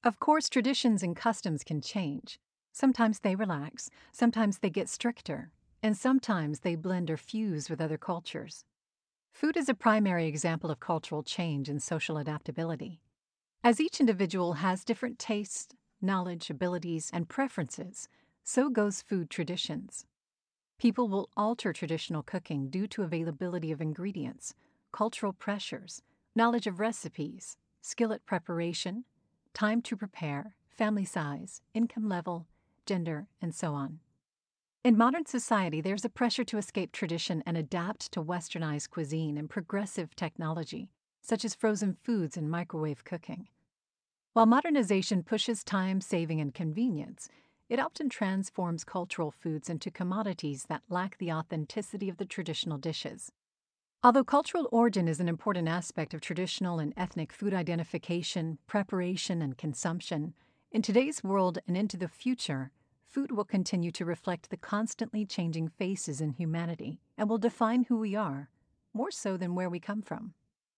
Of course, traditions and customs can change. Sometimes they relax, sometimes they get stricter, and sometimes they blend or fuse with other cultures. Food is a primary example of cultural change and social adaptability. As each individual has different tastes, knowledge, abilities, and preferences, so goes food traditions. People will alter traditional cooking due to availability of ingredients, cultural pressures, knowledge of recipes, skill at preparation, time to prepare, family size, income level, gender, and so on. In modern society, there's a pressure to escape tradition and adapt to westernized cuisine and progressive technology, such as frozen foods and microwave cooking. While modernization pushes time saving and convenience, it often transforms cultural foods into commodities that lack the authenticity of the traditional dishes. Although cultural origin is an important aspect of traditional and ethnic food identification, preparation, and consumption, in today's world and into the future, food will continue to reflect the constantly changing faces in humanity and will define who we are, more so than where we come from.